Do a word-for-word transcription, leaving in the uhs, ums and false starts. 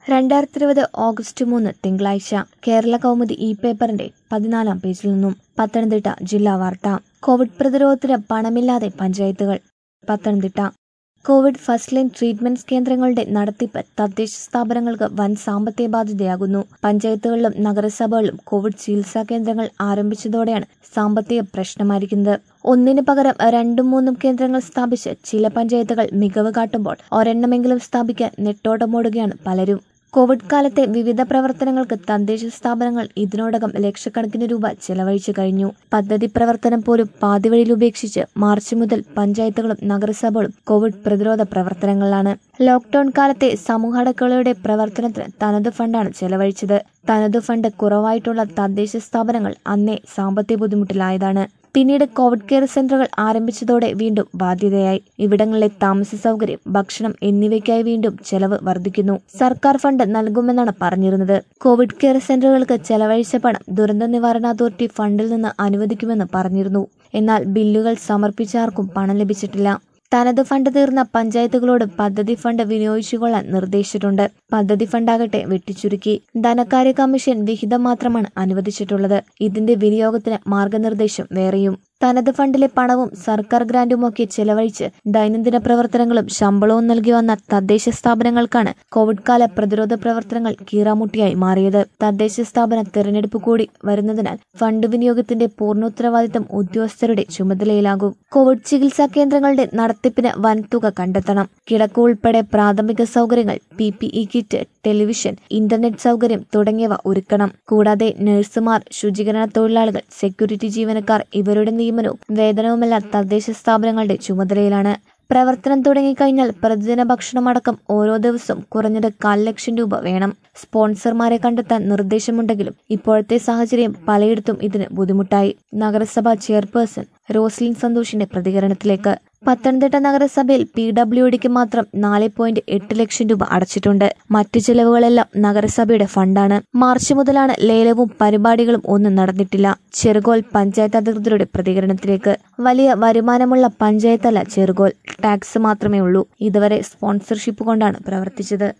രണ്ടായിരത്തി ഇരുപത് ഓഗസ്റ്റ് മൂന്ന് തിങ്കളാഴ്ച കേരള കൗമുദി ഇ പേപ്പറിന്റെ പതിനാലാം പേജിൽ നിന്നും പത്തനംതിട്ട ജില്ലാ വാർത്ത. കോവിഡ് പ്രതിരോധത്തിന് പണമില്ലാതെ പഞ്ചായത്തുകൾ. Pathanamthitta Covid first line treatment കേന്ദ്രങ്ങളുടെ നടത്തിപ്പ് തദ്ദേശ സ്ഥാപനങ്ങൾക്ക് വൻ സാമ്പത്തിക ബാധ്യതയാകുന്നു. പഞ്ചായത്തുകളിലും നഗരസഭകളിലും കോവിഡ് ചികിത്സാ കേന്ദ്രങ്ങൾ ആരംഭിച്ചതോടെയാണ് സാമ്പത്തിക പ്രശ്നമായിരിക്കുന്നത്. ഒന്നിന് പകരം രണ്ടും മൂന്നും കേന്ദ്രങ്ങൾ സ്ഥാപിച്ച് ചില പഞ്ചായത്തുകൾ മികവ് കാട്ടുമ്പോൾ ഒരെണ്ണമെങ്കിലും സ്ഥാപിക്കാൻ നെട്ടോട്ടമോടുകയാണ് പലരും. കോവിഡ് കാലത്തെ വിവിധ പ്രവർത്തനങ്ങൾക്ക് തദ്ദേശ സ്ഥാപനങ്ങൾ ഇതിനോടകം ലക്ഷക്കണക്കിന് രൂപ ചെലവഴിച്ചു കഴിഞ്ഞു. പദ്ധതി പ്രവർത്തനം പോലും പാതിവഴിയിൽ ഉപേക്ഷിച്ച് മാർച്ച് മുതൽ പഞ്ചായത്തുകളും നഗരസഭകളും കോവിഡ് പ്രതിരോധ പ്രവർത്തനങ്ങളിലാണ്. ലോക്ഡൌൺ കാലത്തെ സമൂഹടക്കളയുടെ പ്രവർത്തനത്തിന് തനതു ഫണ്ടാണ് ചെലവഴിച്ചത്. തനതു ഫണ്ട് കുറവായിട്ടുള്ള തദ്ദേശ സ്ഥാപനങ്ങൾ അന്നേ സാമ്പത്തിക ബുദ്ധിമുട്ടിലായതാണ്. പിന്നീട് കോവിഡ് കെയർ സെന്ററുകൾ ആരംഭിച്ചതോടെ വീണ്ടും ബാധ്യതയായി. ഇവിടങ്ങളിലെ താമസ സൗകര്യം, ഭക്ഷണം എന്നിവയ്ക്കായി വീണ്ടും ചെലവ് വർദ്ധിക്കുന്നു. സർക്കാർ ഫണ്ട് നൽകുമെന്നാണ് പറഞ്ഞിരുന്നത്. കോവിഡ് കെയർ സെന്ററുകൾക്ക് ചെലവഴിച്ച പണം ദുരന്ത നിവാരണ അതോറിറ്റി ഫണ്ടിൽ നിന്ന് അനുവദിക്കുമെന്ന് പറഞ്ഞിരുന്നു. എന്നാൽ ബില്ലുകൾ സമർപ്പിച്ചാർക്കും പണം ലഭിച്ചിട്ടില്ല. തനത് ഫണ്ട് തീർന്ന പഞ്ചായത്തുകളോട് പദ്ധതി ഫണ്ട് വിനിയോഗിച്ചുകൊള്ളാൻ നിർദ്ദേശിച്ചിട്ടുണ്ട്. പദ്ധതി ഫണ്ടാകട്ടെ വെട്ടിച്ചുരുക്കി. ധനകാര്യ കമ്മീഷൻ വിഹിതം മാത്രമാണ് അനുവദിച്ചിട്ടുള്ളത്. ഇതിന്റെ വിനിയോഗത്തിന് മാർഗനിർദ്ദേശം വേറെയും. തനത് ഫണ്ടിലെ പണവും സർക്കാർ ഗ്രാന്റുമൊക്കെ ചെലവഴിച്ച് ദൈനംദിന പ്രവർത്തനങ്ങളും ശമ്പളവും നൽകി വന്ന തദ്ദേശ സ്ഥാപനങ്ങൾക്കാണ് കോവിഡ് കാല പ്രതിരോധ പ്രവർത്തനങ്ങൾ കീറാമുട്ടിയായി മാറിയത്. തദ്ദേശ സ്ഥാപന തെരഞ്ഞെടുപ്പ് കൂടി വരുന്നതിനാൽ ഫണ്ട് വിനിയോഗത്തിന്റെ പൂർണ്ണോത്തരവാദിത്തം ഉദ്യോഗസ്ഥരുടെ ചുമതലയിലാകും. കോവിഡ് ചികിത്സാ കേന്ദ്രങ്ങളുടെ നടത്തിപ്പിന് വൻതുക കണ്ടെത്തണം. കിടക്ക ഉൾപ്പെടെ പ്രാഥമിക സൗകര്യങ്ങൾ, P P E kit, television, internet സൗകര്യം തുടങ്ങിയവ ഒരുക്കണം. കൂടാതെ നഴ്സുമാർ, ശുചീകരണ തൊഴിലാളികൾ, സെക്യൂരിറ്റി ജീവനക്കാർ ഇവരുടെ നിയമനവും വേതനവുമെല്ലാം തദ്ദേശ സ്ഥാപനങ്ങളുടെ ചുമതലയിലാണ്. പ്രവർത്തനം തുടങ്ങിക്കഴിഞ്ഞാൽ പ്രതിദിന ഭക്ഷണമടക്കം ഓരോ ദിവസവും കുറഞ്ഞത് കാൽ ലക്ഷം രൂപ വേണം. സ്പോൺസർമാരെ കണ്ടെത്താൻ നിർദ്ദേശമുണ്ടെങ്കിലും ഇപ്പോഴത്തെ സാഹചര്യം പലയിടത്തും ഇതിന് ബുദ്ധിമുട്ടായി. നഗരസഭാ ചെയർപേഴ്സൺ റോസ്ലിൻ സന്തോഷിന്റെ പ്രതികരണത്തിലേക്ക്. പത്തനംതിട്ട നഗരസഭയിൽ പി ഡബ്ല്യു ഡിക്ക് മാത്രം നാല് പോയിന്റ് എട്ട് ലക്ഷം രൂപ അടച്ചിട്ടുണ്ട്. മറ്റു ചെലവുകളെല്ലാം നഗരസഭയുടെ ഫണ്ടാണ്. മാർച്ച് മുതലാണ് ലേലവും പരിപാടികളും ഒന്നും നടന്നിട്ടില്ല. ചെറുകോൽ പഞ്ചായത്ത് അധികൃതരുടെ പ്രതികരണത്തിലേക്ക്. വലിയ വരുമാനമുള്ള പഞ്ചായത്തല്ല ചെറുകോൽ. ടാക്സ് മാത്രമേ ഉള്ളൂ. ഇതുവരെ സ്പോൺസർഷിപ്പ് കൊണ്ടാണ് പ്രവർത്തിച്ചത്.